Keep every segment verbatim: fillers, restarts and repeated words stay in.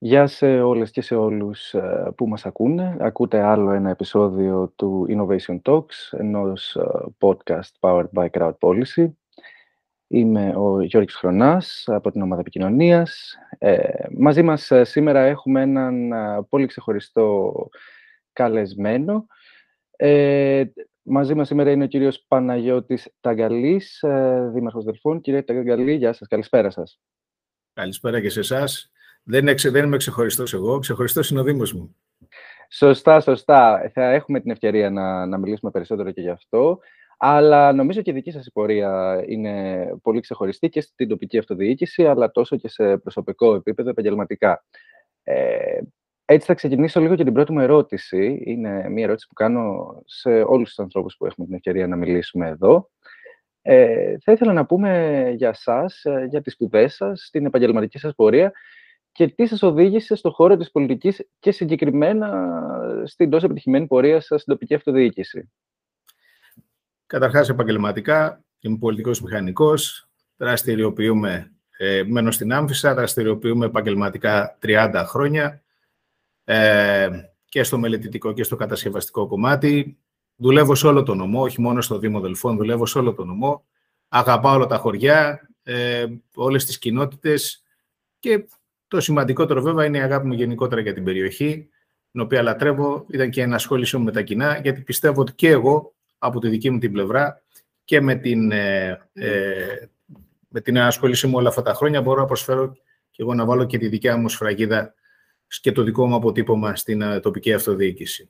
Γεια σε όλες και σε όλους ε, που μας ακούνε. Ακούτε άλλο ένα επεισόδιο του Innovation Talks, ενός ε, podcast powered by Crowd Policy. Είμαι ο Γιώργης Χρονάς από την ομάδα επικοινωνίας. Ε, μαζί μας ε, σήμερα έχουμε έναν ε, πολύ ξεχωριστό καλεσμένο. Ε, μαζί μας σήμερα είναι ο κύριος Παναγιώτης Ταγκαλής, ε, δήμαρχος Δελφών. Κύριε Ταγκαλή, γεια σας, καλησπέρα σας. Καλησπέρα και σε εσάς. Δεν, δεν είμαι ξεχωριστός εγώ, ξεχωριστός είναι ο Δήμος μου. Σωστά, σωστά. Θα έχουμε την ευκαιρία να, να μιλήσουμε περισσότερο και γι' αυτό. Αλλά νομίζω και η δική σας η πορεία είναι πολύ ξεχωριστή και στην τοπική αυτοδιοίκηση, αλλά τόσο και σε προσωπικό επίπεδο, επαγγελματικά. Ε, έτσι θα ξεκινήσω λίγο και την πρώτη μου ερώτηση. Είναι μια ερώτηση που κάνω σε όλους τους ανθρώπους που έχουμε την ευκαιρία να μιλήσουμε εδώ. Ε, θα ήθελα να πούμε για σας, για τις σπουδές σας, την επαγγελματική σας πορεία και τι σας οδήγησε στον χώρο της πολιτικής και συγκεκριμένα στην τόσο επιτυχημένη πορεία σας στην τοπική αυτοδιοίκηση. Καταρχάς, επαγγελματικά, είμαι πολιτικός μηχανικός, δραστηριοποιούμε, ε, μένω στην Άμφισσα, δραστηριοποιούμε επαγγελματικά τριάντα χρόνια ε, και στο μελετητικό και στο κατασκευαστικό κομμάτι. Δουλεύω σε όλο το νομό, όχι μόνο στο Δήμο Δελφών, δουλεύω σε όλο το νομό. Αγαπάω όλα τα χωριά, ε, όλες τις κοινότητες και το σημαντικότερο βέβαια είναι η αγάπη μου γενικότερα για την περιοχή, την οποία λατρεύω. Ήταν και η ενασχόλησή μου με τα κοινά, γιατί πιστεύω ότι και εγώ από τη δική μου την πλευρά και με την, ε, ε, με την ενασχόλησή μου όλα αυτά τα χρόνια μπορώ να προσφέρω και εγώ να βάλω και τη δικιά μου σφραγίδα και το δικό μου αποτύπωμα στην ε, τοπική αυτοδιοίκηση.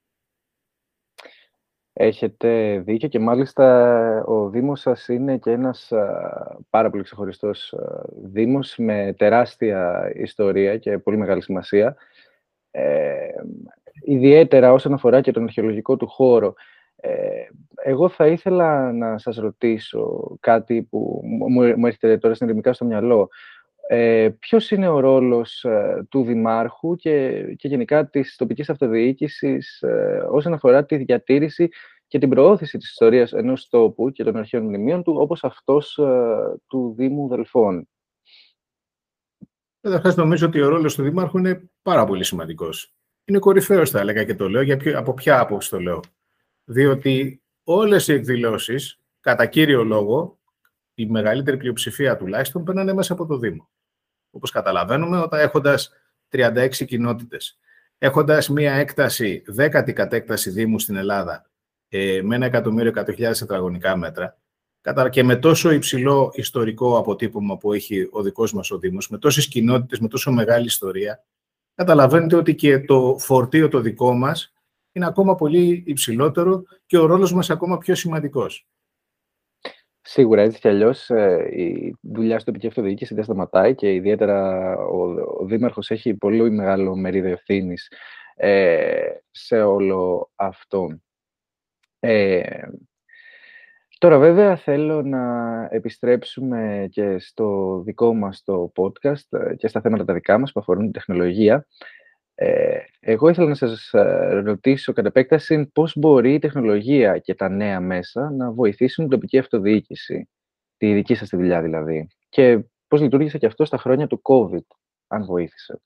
Έχετε δίκιο και μάλιστα ο Δήμος σας είναι και ένας α, πάρα πολύ ξεχωριστός α, Δήμος με τεράστια ιστορία και πολύ μεγάλη σημασία. Ε, ιδιαίτερα όσον αφορά και τον αρχαιολογικό του χώρο. Ε, εγώ θα ήθελα να σας ρωτήσω κάτι που μου, μου έρχεται τώρα συνειδημικά στο μυαλό. Ε, ποιος είναι ο ρόλος ε, του Δημάρχου και, και γενικά της τοπικής αυτοδιοίκησης ε, όσον αφορά τη διατήρηση και την προώθηση της ιστορίας ενός τόπου και των αρχαίων μνημείων του, όπως αυτός ε, του Δήμου Δελφών? Καταρχάς, νομίζω ότι ο ρόλος του Δημάρχου είναι πάρα πολύ σημαντικός. Είναι κορυφαίος, θα έλεγα, και το λέω. Για ποιο, από ποια άποψη το λέω? Διότι όλες οι εκδηλώσεις, κατά κύριο λόγο, η μεγαλύτερη πλειοψηφία τουλάχιστον, περνάνε μέσα από το Δήμο. Όπως καταλαβαίνουμε, όταν έχοντας τριάντα έξι κοινότητες, έχοντας μία έκταση, δέκατη κατέκταση Δήμου στην Ελλάδα, ε, με ένα εκατομμύριο εκατό χιλιάδες τετραγωνικά μέτρα, και με τόσο υψηλό ιστορικό αποτύπωμα που έχει ο δικός μας ο Δήμος, με τόσες κοινότητες, με τόσο μεγάλη ιστορία, καταλαβαίνετε ότι και το φορτίο το δικό μας είναι ακόμα πολύ υψηλότερο και ο ρόλος μας ακόμα πιο σημαντικός. Σίγουρα, έτσι κι αλλιώς η δουλειά στην τοπική αυτοδιοίκηση δεν σταματάει και ιδιαίτερα ο, ο Δήμαρχος έχει πολύ μεγάλο μερίδιο ευθύνης ε, σε όλο αυτό. Ε, Τώρα βέβαια θέλω να επιστρέψουμε και στο δικό μας το podcast και στα θέματα τα δικά μας που αφορούν την τεχνολογία. Ε, εγώ ήθελα να σας ρωτήσω κατ' επέκταση πώς μπορεί η τεχνολογία και τα νέα μέσα να βοηθήσουν την τοπική αυτοδιοίκηση, τη δική σας τη δουλειά δηλαδή, και πώς λειτουργήσε και αυτό στα χρόνια του COVID, αν βοήθησε.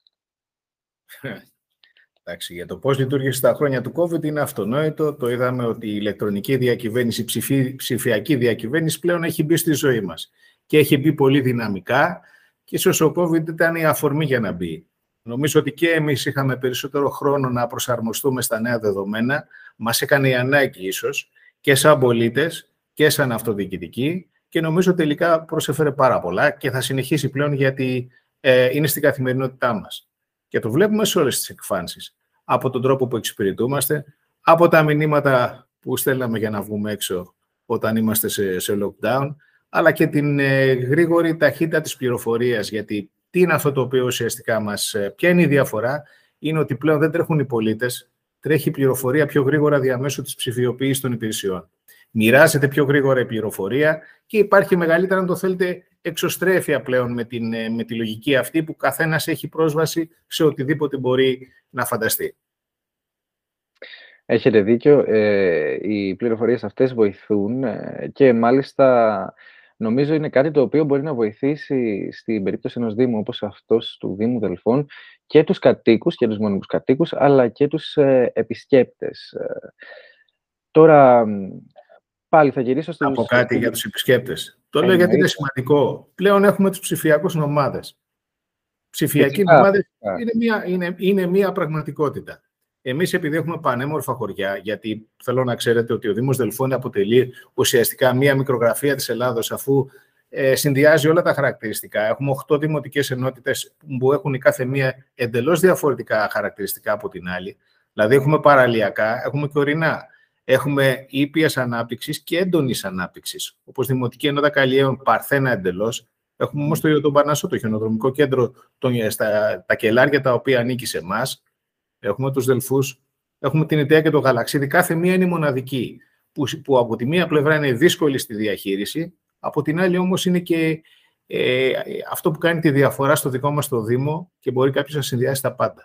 Εντάξει, για το πώς λειτουργήσε στα χρόνια του COVID είναι αυτονόητο. Το είδαμε ότι η ηλεκτρονική διακυβέρνηση, η ψηφι, ψηφιακή διακυβέρνηση πλέον έχει μπει στη ζωή μας και έχει μπει πολύ δυναμικά και ίσως ο COVID ήταν η αφορμή για να μπει. Νομίζω ότι και εμείς είχαμε περισσότερο χρόνο να προσαρμοστούμε στα νέα δεδομένα. Μας έκανε η ανάγκη ίσως και σαν πολίτες και σαν αυτοδιοικητικοί και νομίζω τελικά προσέφερε πάρα πολλά και θα συνεχίσει πλέον γιατί ε, είναι στην καθημερινότητά μας. Και το βλέπουμε σε όλες τις εκφάνσεις. Από τον τρόπο που εξυπηρετούμαστε, από τα μηνύματα που στέλναμε για να βγούμε έξω όταν είμαστε σε, σε lockdown, αλλά και την ε, γρήγορη ταχύτητα της πληροφορίας. Γιατί τι είναι αυτό το οποίο ουσιαστικά μας... Ε, ποια είναι η διαφορά? Είναι ότι πλέον δεν τρέχουν οι πολίτες, τρέχει η πληροφορία πιο γρήγορα διαμέσου της ψηφιοποίησης των υπηρεσιών. Μοιράζεται πιο γρήγορα η πληροφορία και υπάρχει μεγαλύτερα, αν το θέλετε, εξωστρέφεια πλέον με, την, με τη λογική αυτή που καθένας έχει πρόσβαση σε οτιδήποτε μπορεί να φανταστεί. Έχετε δίκιο. Ε, οι πληροφορίες αυτές βοηθούν ε, και μάλιστα νομίζω είναι κάτι το οποίο μπορεί να βοηθήσει στην περίπτωση ενός Δήμου όπως αυτός του Δήμου Δελφών και τους κατοίκους και τους μόνιμους κατοίκους, αλλά και τους ε, επισκέπτες. Ε, τώρα, πάλι θα γυρίσω στους... Από κάτι για τους επισκέπτες. Το λέω Εννοείται. γιατί είναι σημαντικό. Πλέον έχουμε τους ψηφιακούς νομάδες. Ψηφιακοί Φυσικά, νομάδες φυσικά. είναι μια, είναι, είναι μια πραγματικότητα. Εμείς, επειδή έχουμε πανέμορφα χωριά, γιατί θέλω να ξέρετε ότι ο Δήμος Δελφών αποτελεί ουσιαστικά μια μικρογραφία της Ελλάδος, αφού ε, συνδυάζει όλα τα χαρακτηριστικά. Έχουμε οκτώ δημοτικές ενότητες που έχουν η κάθε μία εντελώς διαφορετικά χαρακτηριστικά από την άλλη. Δηλαδή, έχουμε παραλιακά, έχουμε και ορεινά. Έχουμε ήπιας ανάπτυξης και έντονης ανάπτυξης, όπως Δημοτική Ενότητα Καλλιέων, παρθένα εντελώς. Έχουμε όμως το, τον Παρνασσό, το χιονοδρομικό κέντρο, τον, στα, τα κελάρια τα οποία ανήκει σε εμάς. Έχουμε τους Δελφούς, έχουμε την Ιταία και το Γαλαξίδι. Κάθε μία είναι μοναδική, που, που από τη μία πλευρά είναι δύσκολη στη διαχείριση, από την άλλη όμως είναι και ε, αυτό που κάνει τη διαφορά στο δικό μας το Δήμο και μπορεί κάποιος να συνδυάσει τα πάντα.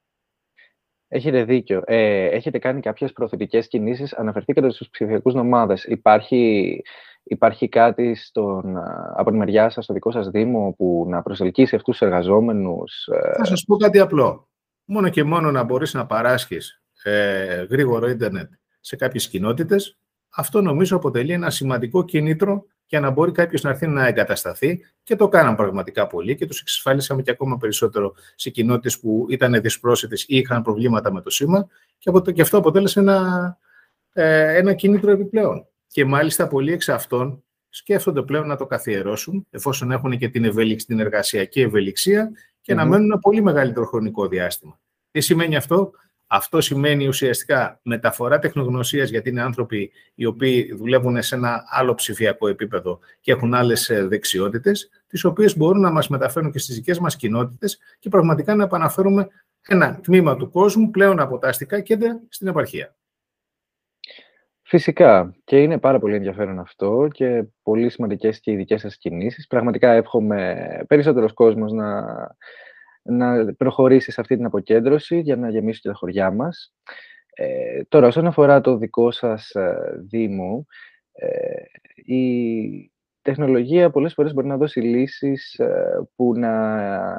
Έχετε δίκιο. Ε, έχετε κάνει κάποιες προωθητικές κινήσεις, αναφερθήκατε στους ψηφιακούς νομάδες. Υπάρχει, υπάρχει κάτι στον, από τη μεριά σας, στο δικό σας Δήμο, που να προσελκύσει αυτούς τους εργαζόμενους? Θα σας πω κάτι απλό. Μόνο και μόνο να μπορείς να παράσχεις ε, γρήγορο ίντερνετ σε κάποιες κοινότητες, αυτό νομίζω αποτελεί ένα σημαντικό κίνητρο για να μπορεί κάποιος να έρθει να εγκατασταθεί, και το κάναν πραγματικά πολύ και τους εξασφάλισαμε και ακόμα περισσότερο σε κοινότητες που ήταν δυσπρόσιτες ή είχαν προβλήματα με το σήμα, και, από το, και αυτό αποτέλεσε ένα, ε, ένα κίνητρο επιπλέον. Και μάλιστα πολλοί εξ αυτών σκέφτονται πλέον να το καθιερώσουν, εφόσον έχουν και την, ευέλιξη, την εργασιακή ευελιξία, και mm-hmm. να μένουν ένα πολύ μεγαλύτερο χρονικό διάστημα. Τι σημαίνει αυτό? Αυτό σημαίνει ουσιαστικά μεταφορά τεχνογνωσίας, γιατί είναι άνθρωποι οι οποίοι δουλεύουν σε ένα άλλο ψηφιακό επίπεδο και έχουν άλλες δεξιότητες, τις οποίες μπορούν να μας μεταφέρουν και στις δικές μας κοινότητες και πραγματικά να επαναφέρουμε ένα τμήμα του κόσμου πλέον από τα αστικά κέντρα στην επαρχία. Φυσικά, και είναι πάρα πολύ ενδιαφέρον αυτό και πολύ σημαντικές και οι δικές σας κινήσεις. Πραγματικά εύχομαι περισσότερος κόσμος να, να προχωρήσει σε αυτή την αποκέντρωση για να γεμίσουν και τα χωριά μας. Ε, τώρα, όσον αφορά το δικό σας ε, Δήμο, ε, η τεχνολογία πολλές φορές μπορεί να δώσει λύσεις ε, που να,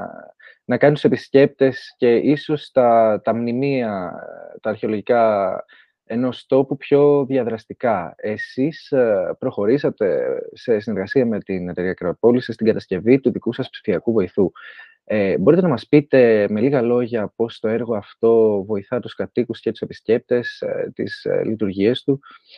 να κάνουν τους επισκέπτες και ίσως τα, τα μνημεία, τα αρχαιολογικά ενός τόπου πιο διαδραστικά. Εσείς προχωρήσατε σε συνεργασία με την εταιρεία Crowdpolis στην κατασκευή του δικού σας ψηφιακού βοηθού. Ε, μπορείτε να μας πείτε με λίγα λόγια πώς το έργο αυτό βοηθά τους κατοίκους και τους επισκέπτες, ε, τις ε, λειτουργίες του?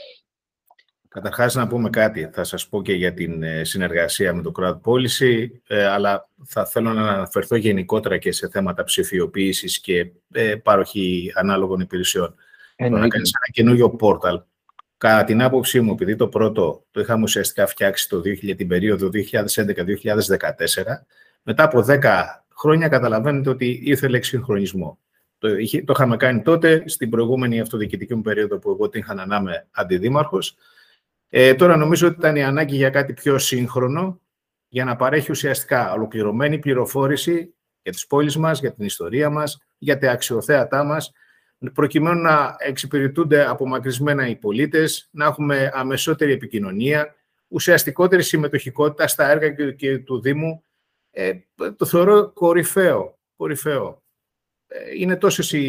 Καταρχάς να πούμε κάτι, θα σας πω και για την συνεργασία με το Crowdpolis, ε, αλλά θα θέλω να αναφερθώ γενικότερα και σε θέματα ψηφιοποίησης και ε, παροχή ανάλογων υπηρεσιών. Το να κάνεις ένα καινούριο πόρταλ, κατά την άποψή μου, επειδή το πρώτο το είχαμε ουσιαστικά φτιάξει το, την περίοδο δύο χιλιάδες έντεκα δύο χιλιάδες δεκατέσσερα, μετά από δέκα χρόνια καταλαβαίνετε ότι ήθελε εξυγχρονισμό. Το, είχε, το είχαμε κάνει τότε, στην προηγούμενη αυτοδιοικητική μου περίοδο που εγώ την είχα να είμαι αντιδήμαρχος. Ε, τώρα νομίζω ότι ήταν η ανάγκη για κάτι πιο σύγχρονο, για να παρέχει ουσιαστικά ολοκληρωμένη πληροφόρηση για τις πόλεις μας, για την ιστορία μας, για τα αξιοθέατά μας, προκειμένου να εξυπηρετούνται απομακρυσμένα οι πολίτες, να έχουμε αμεσότερη επικοινωνία, ουσιαστικότερη συμμετοχικότητα στα έργα και, και του Δήμου. Ε, το θεωρώ κορυφαίο. κορυφαίο. Ε, είναι τόσες οι,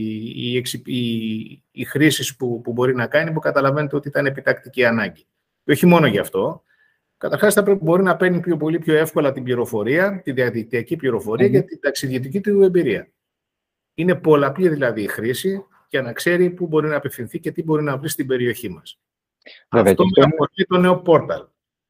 οι, οι, οι χρήσεις που, που μπορεί να κάνει, που καταλαβαίνετε ότι ήταν επιτακτική ανάγκη. Και όχι μόνο γι' αυτό. Καταρχάς, θα πρέπει μπορεί να παίρνει πιο, πολύ πιο εύκολα την πληροφορία, τη διαδικτυακή πληροφορία mm-hmm. για την ταξιδιωτική του εμπειρία. Είναι πολλαπλή δηλαδή η χρήση για να ξέρει πού μπορεί να απευθυνθεί και τι μπορεί να βρει στην περιοχή μας. Βέβαια, αυτό με αφορμή το νέο πόρταλ.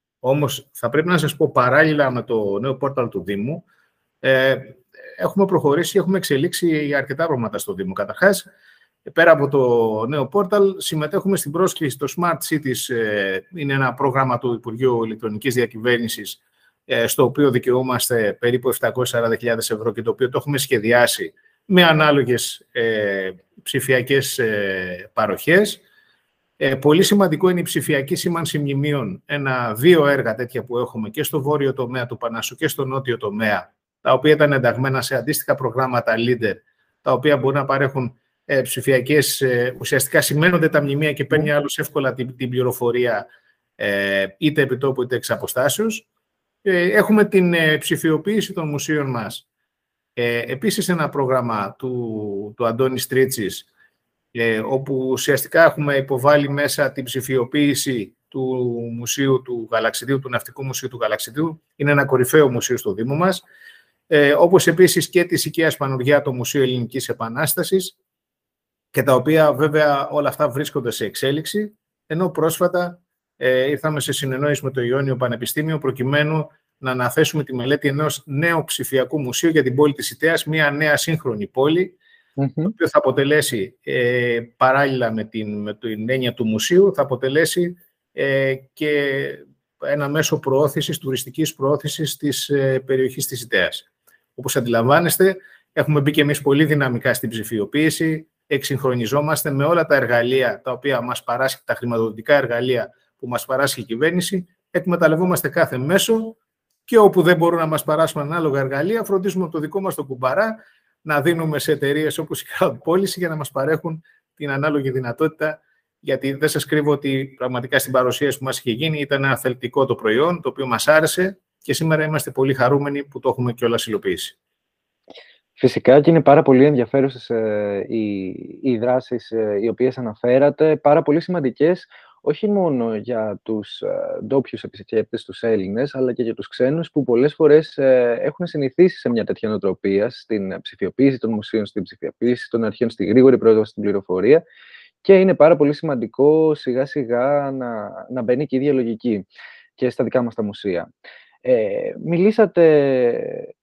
Όμως θα πρέπει να σας πω, παράλληλα με το νέο πόρταλ του Δήμου, ε, έχουμε προχωρήσει, έχουμε εξελίξει αρκετά πράγματα στο Δήμο. Καταρχάς, πέρα από το νέο πόρταλ, συμμετέχουμε στην πρόσκληση στο Smart Cities. Ε, είναι ένα πρόγραμμα του Υπουργείου Ηλεκτρονικής Διακυβέρνησης, ε, στο οποίο δικαιούμαστε περίπου επτακόσιες σαράντα χιλιάδες ευρώ και το οποίο το έχουμε σχεδιάσει με ανάλογες ε, ψηφιακές ε, παροχές. Ε, πολύ σημαντικό είναι η ψηφιακή σήμανση μνημείων. Ένα, δύο έργα τέτοια που έχουμε και στο βόρειο τομέα του Πανάσου και στο νότιο τομέα, τα οποία ήταν ενταγμένα σε αντίστοιχα προγράμματα Leader, τα οποία μπορούν να παρέχουν ε, ψηφιακές, ε, ουσιαστικά σημαίνονται τα μνημεία και παίρνει άλλος εύκολα την, την πληροφορία ε, είτε επιτόπου είτε εξ αποστάσεως. Ε, έχουμε την ε, ψηφιοποίηση των μουσείων μας. Ε, επίσης ένα πρόγραμμα του, του Αντώνη Στρίτσης, ε, όπου ουσιαστικά έχουμε υποβάλει μέσα την ψηφιοποίηση του Μουσείου του Γαλαξιδίου, του Ναυτικού Μουσείου του Γαλαξιδίου. Είναι ένα κορυφαίο μουσείο στο Δήμο μας. Ε, όπως επίσης και της οικίας Πανουργιά, το Μουσείο Ελληνικής Επανάστασης, και τα οποία βέβαια όλα αυτά βρίσκονται σε εξέλιξη, ενώ πρόσφατα ε, ήρθαμε σε συνεννόηση με το Ιόνιο Πανεπιστήμιο προκειμένου να αναθέσουμε τη μελέτη ενός νέου ψηφιακού μουσείου για την πόλη της Ιττέας, μια νέα σύγχρονη πόλη, mm-hmm. το οποίο θα αποτελέσει, ε, παράλληλα με την, με την έννοια του μουσείου, θα αποτελέσει ε, και ένα μέσο προώθησης, τουριστικής προώθησης της ε, περιοχής της Ιττέας. Όπως αντιλαμβάνεστε, έχουμε μπει και εμείς πολύ δυναμικά στην ψηφιοποίηση, εξυγχρονιζόμαστε με όλα τα εργαλεία τα οποία μας παράσχει, τα χρηματοδοτικά εργαλεία που μας παράσχει η κυβέρνηση, εκμεταλλευόμαστε κάθε μέσο και όπου δεν μπορούν να μας παράσχουν ανάλογα εργαλεία, φροντίζουμε από το δικό μας το κουμπαρά να δίνουμε σε εταιρείες όπως η Crowdpolicy για να μας παρέχουν την ανάλογη δυνατότητα, γιατί δεν σας κρύβω ότι πραγματικά στην παρουσίαση που μας είχε γίνει ήταν ένα θελτικό το προϊόν, το οποίο μας άρεσε και σήμερα είμαστε πολύ χαρούμενοι που το έχουμε κιόλας υλοποιήσει. Φυσικά και είναι πάρα πολύ ενδιαφέρουσες ε, οι, οι δράσεις ε, οι οποίες αναφέρατε, πάρα πολύ σημαντικές όχι μόνο για τους ε, ντόπιους επισκέπτες, τους Έλληνες, αλλά και για τους ξένους που πολλές φορές ε, έχουν συνηθίσει σε μια τέτοια νοοτροπία, στην ψηφιοποίηση των μουσείων, στην ψηφιοποίηση των αρχείων, στη γρήγορη πρόσβαση στην πληροφορία, και είναι πάρα πολύ σημαντικό σιγά σιγά να, να μπαίνει και η ίδια λογική και στα δικά μας τα μουσεία. Ε, μιλήσατε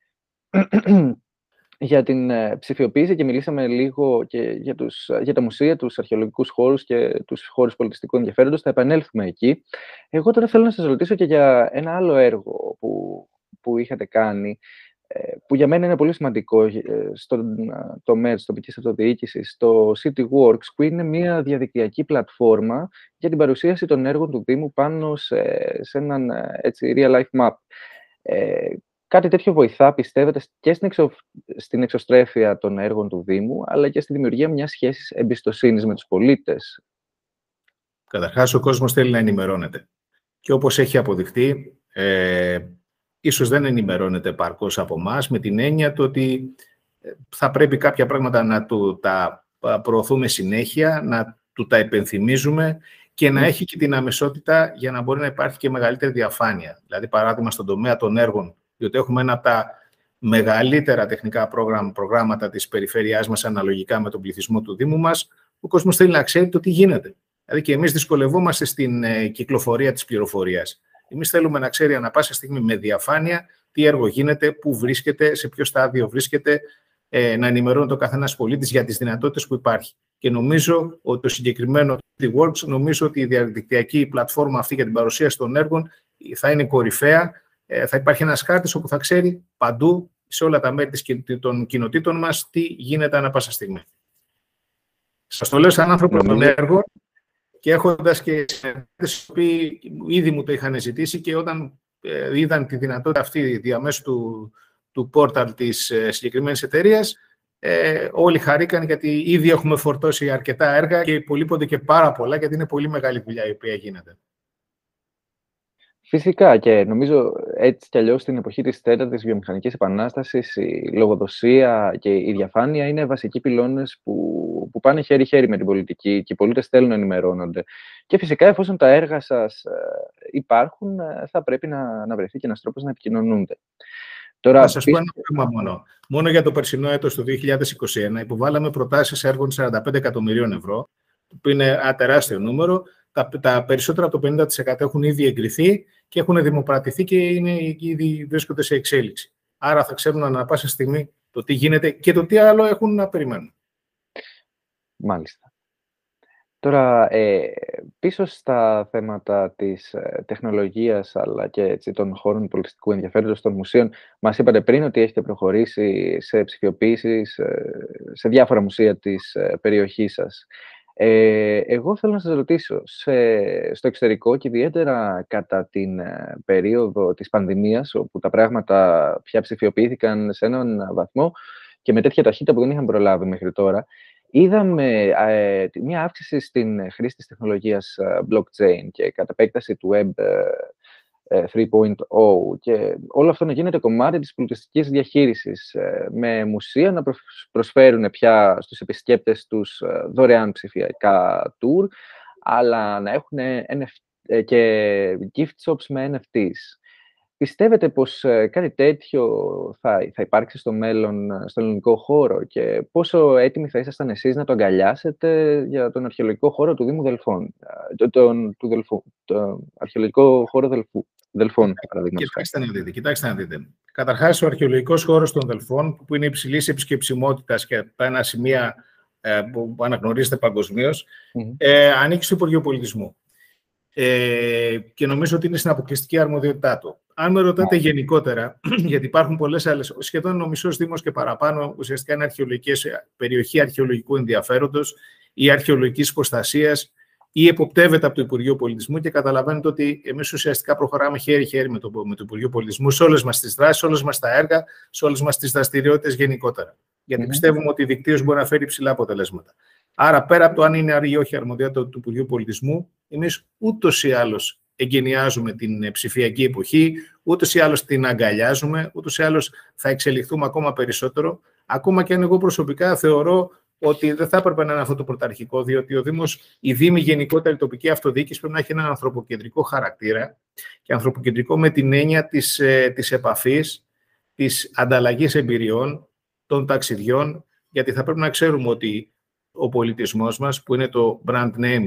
για την ψηφιοποίηση και μιλήσαμε λίγο και για, τους, για τα μουσεία, τους αρχαιολογικούς χώρους και τους χώρους πολιτιστικού ενδιαφέροντος. Θα επανέλθουμε εκεί. Εγώ τώρα θέλω να σας ρωτήσω και για ένα άλλο έργο που, που είχατε κάνει, που για μένα είναι πολύ σημαντικό στον τομέα της τοπικής αυτοδιοίκησης, το CityWorks, που είναι μια διαδικτυακή πλατφόρμα για την παρουσίαση των έργων του Δήμου πάνω σε, σε έναν έτσι, real-life map. Ε, Κάτι τέτοιο βοηθά, πιστεύετε, και στην, εξω... στην εξωστρέφεια των έργων του Δήμου, αλλά και στη δημιουργία μιας σχέσης εμπιστοσύνης με τους πολίτες? Καταρχάς, ο κόσμος θέλει να ενημερώνεται. Και όπως έχει αποδειχτεί, ε, ίσως δεν ενημερώνεται επαρκώς από εμάς, με την έννοια του ότι θα πρέπει κάποια πράγματα να του τα προωθούμε συνέχεια, να του τα υπενθυμίζουμε και να έχει και την αμεσότητα για να μπορεί να υπάρχει και μεγαλύτερη διαφάνεια. Δηλαδή, παράδειγμα, στον τομέα των έργων, διότι έχουμε ένα από τα μεγαλύτερα τεχνικά προγράμματα της περιφέρειάς μας αναλογικά με τον πληθυσμό του Δήμου μας, ο κόσμος θέλει να ξέρει το τι γίνεται. Δηλαδή και εμείς δυσκολευόμαστε στην ε, κυκλοφορία της πληροφορίας. Εμείς θέλουμε να ξέρει ανά πάσα στιγμή με διαφάνεια τι έργο γίνεται, πού βρίσκεται, σε ποιο στάδιο βρίσκεται, ε, να ενημερώνει το καθένας πολίτης για τις δυνατότητες που υπάρχει. Και νομίζω ότι το συγκεκριμένο CityWorks, νομίζω ότι η διαδικτυακή πλατφόρμα αυτή για την παρουσίαση των έργων θα είναι κορυφαία. Θα υπάρχει ένας χάρτης όπου θα ξέρει παντού, σε όλα τα μέρη των κοινοτήτων μας, τι γίνεται ανά πάσα στιγμή. Σας το λέω σαν άνθρωπο των έργων και έχοντας και συνεργάτες που ήδη μου το είχαν ζητήσει και όταν ε, είδαν τη δυνατότητα αυτή διαμέσου του, του πόρταλ της ε, συγκεκριμένης εταιρείας, ε, όλοι χαρήκαν γιατί ήδη έχουμε φορτώσει αρκετά έργα και υπολείπονται και πάρα πολλά, γιατί είναι πολύ μεγάλη δουλειά η οποία γίνεται. Φυσικά, και νομίζω έτσι κι αλλιώς στην εποχή της τέταρτης βιομηχανικής επανάστασης η λογοδοσία και η διαφάνεια είναι βασικοί πυλώνες που, που πάνε χέρι-χέρι με την πολιτική και οι πολίτες θέλουν να ενημερώνονται. Και φυσικά, εφόσον τα έργα σας υπάρχουν, θα πρέπει να, να βρεθεί και ένας τρόπος να επικοινωνούνται. Τώρα, να σας πω ένα πράγμα μόνο. Μόνο για το περσινό έτος του δύο χιλιάδες είκοσι ένα υποβάλαμε προτάσεις έργων σαράντα πέντε εκατομμυρίων ευρώ, που είναι ένα τεράστιο νούμερο. Τα, τα περισσότερα από το πενήντα τοις εκατό έχουν ήδη εγκριθεί και έχουν δημοπρατηθεί και είναι, ήδη βρίσκονται σε εξέλιξη. Άρα θα ξέρουν ανά πάσα στιγμή το τι γίνεται και το τι άλλο έχουν να περιμένουν. Μάλιστα. Τώρα, ε, πίσω στα θέματα της ε, τεχνολογίας αλλά και έτσι, των χώρων πολιτιστικού ενδιαφέροντος των μουσείων, μας είπατε πριν ότι έχετε προχωρήσει σε ψηφιοποίηση σε, σε διάφορα μουσεία της ε, περιοχής σας. Ε, εγώ θέλω να σας ρωτήσω, σε, στο εξωτερικό και ιδιαίτερα κατά την ε, περίοδο της πανδημίας, όπου τα πράγματα πια ψηφιοποιήθηκαν σε έναν βαθμό και με τέτοια ταχύτητα που δεν είχαν προλάβει μέχρι τώρα, είδαμε ε, μια αύξηση στην χρήση της τεχνολογίας ε, blockchain και κατ' επέκταση του Web ε, τρία κόμμα μηδέν και όλο αυτό να γίνεται κομμάτι της πολιτιστικής διαχείρισης, ε, με μουσεία να προσφέρουν πια στους επισκέπτες τους ε, δωρεάν ψηφιακά tour, αλλά να έχουν εν εφ τι, ε, και gift shops με εν εφ τις. Πιστεύετε πως ε, κάτι τέτοιο θα, θα υπάρξει στο μέλλον ε, στον ελληνικό χώρο και πόσο έτοιμοι θα ήσασταν εσείς να το αγκαλιάσετε για τον αρχαιολογικό χώρο του Δήμου Δελφών, ε, τον, του Δελφού, τον αρχαιολογικό χώρο Δελφού, Δελφών, παραδείγματος. Κοιτάξτε να δείτε, κοιτάξτε να δείτε. Καταρχάς, ο αρχαιολογικός χώρος των Δελφών, που είναι υψηλής επισκεψιμότητας και από ένα σημεία ε, που αναγνωρίζεται παγκοσμίως, mm-hmm. ε, ανήκει στο Υπουργείο Πολιτισμού. Ε, και νομίζω ότι είναι στην αποκλειστική αρμοδιότητά του. Αν με ρωτάτε γενικότερα, γιατί υπάρχουν πολλές άλλες, σχεδόν ο μισός Δήμος και παραπάνω ουσιαστικά είναι αρχαιολογικές, περιοχή αρχαιολογικού ενδιαφέροντος ή αρχαιολογικής προστασίας ή εποπτεύεται από το Υπουργείο Πολιτισμού, και καταλαβαίνετε ότι εμείς ουσιαστικά προχωράμε χέρι-χέρι με το, με το Υπουργείο Πολιτισμού σε όλες μας τις δράσεις, σε όλες μας τα έργα, σε όλες μας τις δραστηριότητες γενικότερα. Γιατί mm-hmm. πιστεύουμε ότι η δικτύωση μπορεί να φέρει ψηλά αποτελέσματα. Άρα, πέρα από το αν είναι ή όχι αρμοδιότητα του Υπουργείου Πολιτισμού, εμείς ούτως ή άλλως εγκαινιάζουμε την ψηφιακή εποχή, ούτως ή άλλως την αγκαλιάζουμε, ούτως ή άλλως θα εξελιχθούμε ακόμα περισσότερο. Ακόμα και αν εγώ προσωπικά θεωρώ ότι δεν θα έπρεπε να είναι αυτό το πρωταρχικό, διότι ο Δήμος, η Δήμη γενικότερα, η τοπική αυτοδιοίκηση πρέπει να έχει έναν ανθρωποκεντρικό χαρακτήρα και ανθρωποκεντρικό με την έννοια της, ε, της επαφής, της ανταλλαγής εμπειριών, των ταξιδιών, γιατί θα πρέπει να ξέρουμε ότι ο πολιτισμός μας, που είναι το brand name,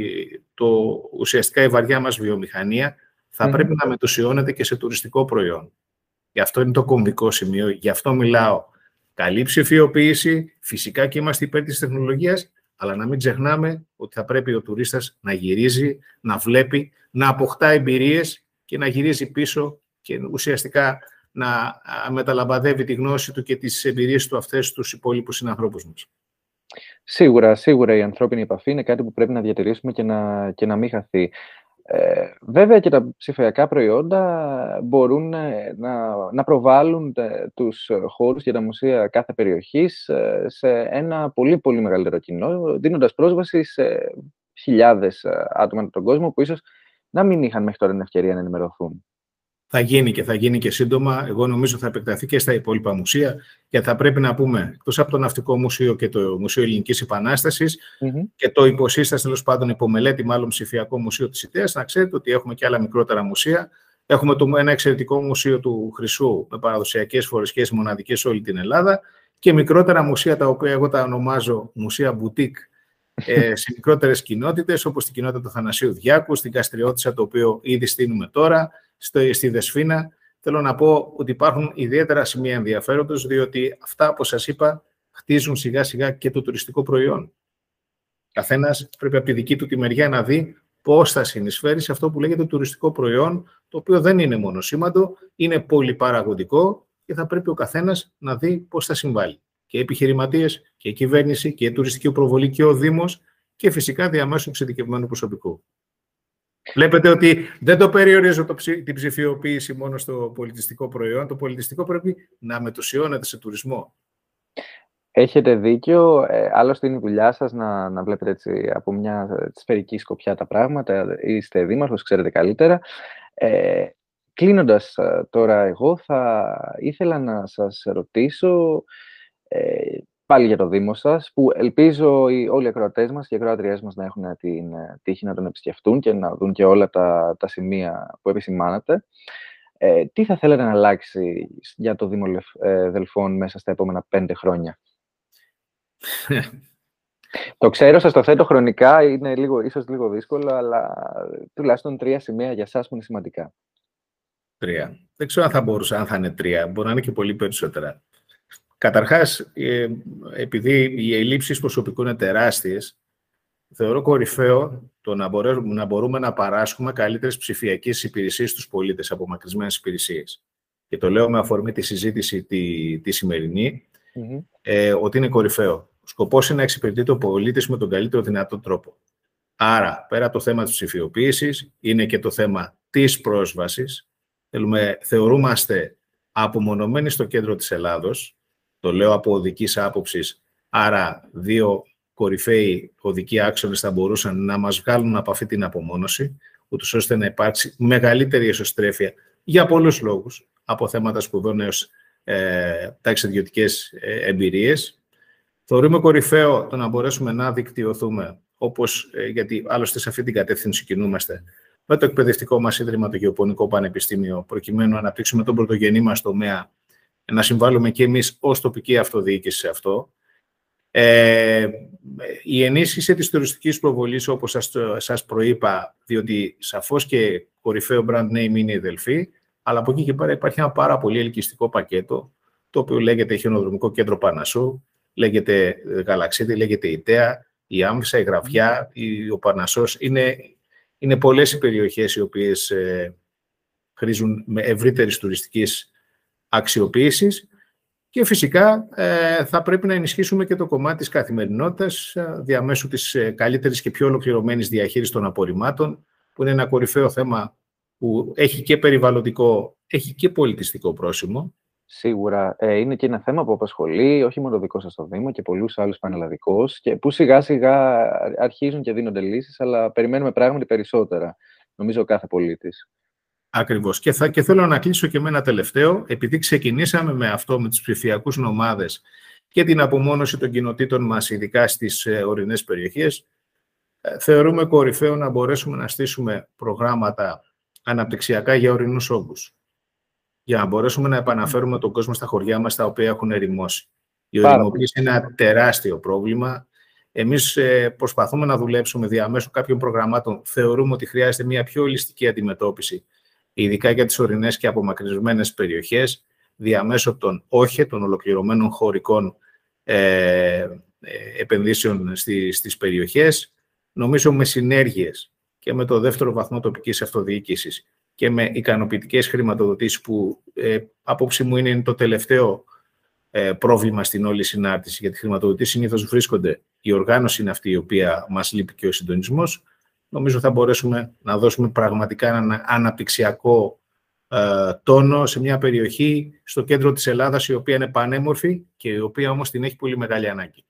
το, ουσιαστικά η βαριά μας βιομηχανία, θα mm. πρέπει να μετουσιώνεται και σε τουριστικό προϊόν. Γι' αυτό είναι το κομβικό σημείο, γι' αυτό μιλάω. Καλή ψηφιοποίηση, φυσικά και είμαστε υπέρ της τεχνολογίας, αλλά να μην ξεχνάμε ότι θα πρέπει ο τουρίστας να γυρίζει, να βλέπει, να αποκτά εμπειρίες και να γυρίζει πίσω και ουσιαστικά να μεταλαμπαδεύει τη γνώση του και τις εμπειρίες του αυτές στους υπόλοιπους συνανθρώπους μας. Σίγουρα, σίγουρα η ανθρώπινη επαφή είναι κάτι που πρέπει να διατηρήσουμε και να, και να μην χαθεί. Ε, βέβαια και τα ψηφιακά προϊόντα μπορούν να, να προβάλλουν τους χώρους και τα μουσεία κάθε περιοχής σε ένα πολύ πολύ μεγαλύτερο κοινό, δίνοντας πρόσβαση σε χιλιάδες άτομα από τον κόσμο που ίσως να μην είχαν μέχρι τώρα την ευκαιρία να ενημερωθούν. Θα γίνει και θα γίνει και σύντομα. Εγώ νομίζω θα επεκταθεί και στα υπόλοιπα μουσεία, και θα πρέπει να πούμε, εκτός από το Ναυτικό Μουσείο και το Μουσείο Ελληνικής Επανάστασης mm-hmm. και το υποσύσταση, τέλος πάντων, υπομελέτη, μάλλον ψηφιακό μουσείο της ΙΤΕΑΣ, να ξέρετε ότι έχουμε και άλλα μικρότερα μουσεία. Έχουμε το, ένα εξαιρετικό μουσείο του Χρυσού με παραδοσιακές φορεσιές μοναδικές σε όλη την Ελλάδα και μικρότερα μουσεία, τα οποία εγώ τα ονομάζω μουσεία μπουτίκ, ε, σε μικρότερες κοινότητες, όπως την κοινότητα του Θανασίου Διάκου, στην Καστριώτισσα, το οποίο ήδη στείνουμε τώρα, στο, στη Δεσφίνα. Θέλω να πω ότι υπάρχουν ιδιαίτερα σημεία ενδιαφέροντος, διότι αυτά, όπως σας είπα, χτίζουν σιγά-σιγά και το τουριστικό προϊόν. Καθένας πρέπει από τη δική του τη μεριά να δει πώς θα συνεισφέρει σε αυτό που λέγεται τουριστικό προϊόν, το οποίο δεν είναι μονοσήμαντο, είναι πολυπαραγωγικό και θα πρέπει ο καθένας να δει πώς θα συμβάλλει. Και οι επιχειρηματίες, και η κυβέρνηση, και η τουριστική προβολή, και ο Δήμος, και φυσικά διαμέσου εξειδικευμένου προσωπικού. Βλέπετε ότι δεν το περιορίζω το ψη, την ψηφιοποίηση μόνο στο πολιτιστικό προϊόν. Το πολιτιστικό πρέπει να μετουσιώνεται σε τουρισμό. Έχετε δίκιο. Ε, άλλωστε είναι η δουλειά σας να, να βλέπετε έτσι, από μια σφαιρική σκοπιά τα πράγματα. Είστε δήμαρχος, ξέρετε καλύτερα. Ε, κλείνοντας τώρα εγώ, θα ήθελα να σας ρωτήσω ε, πάλι για το Δήμο σας, που ελπίζω οι, όλοι οι ακροατές μας και οι ακροατριές μας να έχουν την τύχη να τον επισκεφτούν και να δουν και όλα τα, τα σημεία που επισημάνατε. Ε, τι θα θέλετε να αλλάξει για το Δήμο ε, Δελφών μέσα στα επόμενα πέντε χρόνια? Το ξέρω, σας το θέτω χρονικά, είναι λίγο, ίσως λίγο δύσκολο, αλλά τουλάχιστον τρία σημεία για εσάς που είναι σημαντικά. Τρία. Δεν ξέρω αν θα μπορούσα, αν θα είναι τρία. Μπορεί να είναι και πολύ περισσότερα. Καταρχάς, επειδή οι ελλείψεις προσωπικού είναι τεράστιες, θεωρώ κορυφαίο το να, μπορέσουμε, να μπορούμε να παράσχουμε καλύτερες ψηφιακές υπηρεσίες στους πολίτες, απομακρυσμένες υπηρεσίες. Και το λέω με αφορμή τη συζήτηση τη, τη σημερινή, mm-hmm. ε, ότι είναι κορυφαίο. Ο σκοπός είναι να εξυπηρετεί το πολίτης με τον καλύτερο δυνατό τρόπο. Άρα, πέρα από το θέμα της ψηφιοποίησης, είναι και το θέμα της πρόσβασης. Θέλουμε, θεωρούμαστε απομονωμένοι στο κέντρο της Ελλάδος. Το λέω από οδικής άποψης, άρα δύο κορυφαίοι οδικοί άξονες θα μπορούσαν να μας βγάλουν από αυτή την απομόνωση, ούτως ώστε να υπάρξει μεγαλύτερη εσωστρέφεια για πολλούς λόγους, από θέματα σπουδών έως ε, ταξιδιωτικές ε, εμπειρίες. Θεωρούμε κορυφαίο το να μπορέσουμε να δικτυωθούμε, όπως, ε, γιατί άλλωστε σε αυτή την κατεύθυνση κινούμαστε, με το εκπαιδευτικό μας ίδρυμα, το Γεωπονικό Πανεπιστήμιο, προκειμένου να αναπτύξουμε τον πρωτογενή μας τομέα, να συμβάλλουμε και εμείς ως τοπική αυτοδιοίκηση σε αυτό. Ε, η ενίσχυση της τουριστικής προβολής, όπως σας, σας προείπα, διότι σαφώς και κορυφαίο brand name είναι η Δελφή, αλλά από εκεί και πέρα υπάρχει ένα πάρα πολύ ελκυστικό πακέτο, το οποίο λέγεται Χιονοδρομικό Κέντρο Παρνασσού, λέγεται Γαλαξίδη, λέγεται η Τέα, η Άμβισσα, η Γραβιά, η, ο Παρνασσός. Είναι, είναι πολλές οι περιοχές οι οποίες ε, χρήζουν με ευρύτερης τουριστικής αξιοποίησης. Και φυσικά ε, θα πρέπει να ενισχύσουμε και το κομμάτι της καθημερινότητας ε, διαμέσου της ε, καλύτερης και πιο ολοκληρωμένης διαχείρισης των απορριμμάτων, που είναι ένα κορυφαίο θέμα που έχει και περιβαλλοντικό, έχει και πολιτιστικό πρόσημο. Σίγουρα ε, είναι και ένα θέμα που απασχολεί όχι μόνο το δικό σας το Δήμο και πολλούς άλλους πανελλαδικώς, και που σιγά σιγά αρχίζουν και δίνονται λύσεις, αλλά περιμένουμε πράγματι περισσότερα, νομίζω, ο κάθε πολίτης. Ακριβώς. Και, θα, και θέλω να κλείσω και με ένα τελευταίο, επειδή ξεκινήσαμε με αυτό, με τους ψηφιακούς νομάδες και την απομόνωση των κοινοτήτων μας, ειδικά στις ε, ορεινές περιοχές, ε, θεωρούμε κορυφαίο να μπορέσουμε να στήσουμε προγράμματα αναπτυξιακά για ορεινούς όγκους, για να μπορέσουμε να επαναφέρουμε τον κόσμο στα χωριά μας, τα οποία έχουν ερημώσει. Η ορειμοποίηση είναι ένα τεράστιο πρόβλημα. Εμείς ε, προσπαθούμε να δουλέψουμε διαμέσου κάποιων προγραμμάτων. Θεωρούμε ότι χρειάζεται μια πιο ολιστική αντιμετώπιση, ειδικά για τις ορεινές και απομακρυσμένες περιοχές, διαμέσου των όχι των ολοκληρωμένων χωρικών ε, ε, επενδύσεων στις, στις περιοχές. Νομίζω με συνέργειες και με το δεύτερο βαθμό τοπικής αυτοδιοίκησης και με ικανοποιητικές χρηματοδοτήσεις που ε, απόψη μου είναι το τελευταίο ε, πρόβλημα στην όλη συνάρτηση, γιατί οι χρηματοδοτήσεις συνήθως βρίσκονται, η οργάνωση είναι αυτή η οποία μας λείπει και ο συντονισμός. Νομίζω θα μπορέσουμε να δώσουμε πραγματικά έναν αναπτυξιακό ε, τόνο σε μια περιοχή στο κέντρο της Ελλάδας, η οποία είναι πανέμορφη και η οποία όμως την έχει πολύ μεγάλη ανάγκη.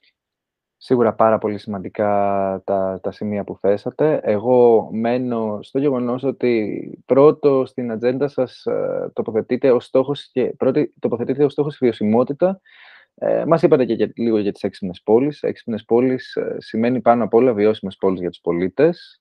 Σίγουρα πάρα πολύ σημαντικά τα, τα σημεία που θέσατε. Εγώ μένω στο γεγονός ότι πρώτο στην ατζέντα σας ε, τοποθετείτε ως στόχος και πρώτη τοποθετείτε ως στόχος η βιωσιμότητα. Ε, μας είπατε και για, λίγο για τις έξυπνες πόλεις. Έξυπνες πόλεις ε, σημαίνει πάνω απ' όλα βιώσιμες πόλεις για τους πολίτες.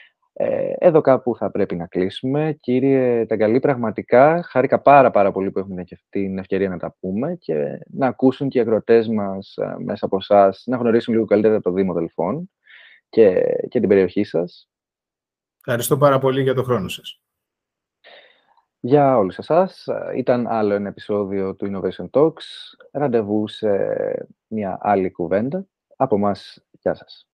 Ε, εδώ κάπου θα πρέπει να κλείσουμε. Κύριε Ταγκαλή, πραγματικά χάρηκα πάρα πάρα πολύ που έχουμε και αυτή την ευκαιρία να τα πούμε και να ακούσουν και οι αγροτές μας ε, μέσα από εσάς, να γνωρίσουν λίγο καλύτερα το Δήμο Δελφών και, και την περιοχή σας. Ευχαριστώ πάρα πολύ για τον χρόνο σας. Για όλους εσάς, ήταν άλλο ένα επεισόδιο του Innovation Talks. Ραντεβού σε μια άλλη κουβέντα. Από μας, γεια σας.